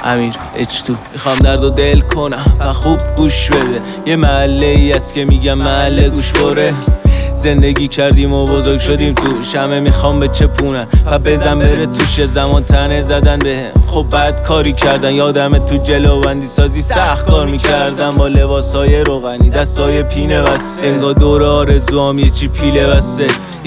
امیر اچتو. میخوام درد و دل کنم و خوب گوش بده. یه محله ای است که میگم محله گوش بره. زندگی کردیم و بزرگ شدیم توش، همه میخوام به چپونن و بزن بره توش. زمان تنه زدن بهم خب بد کاری کردن. یادمه تو جلو بندی سازی سخت کار میکردم با لباسای روغنی دستای پینه بسته. انگار دور آرزوام یه چی پیله بسته.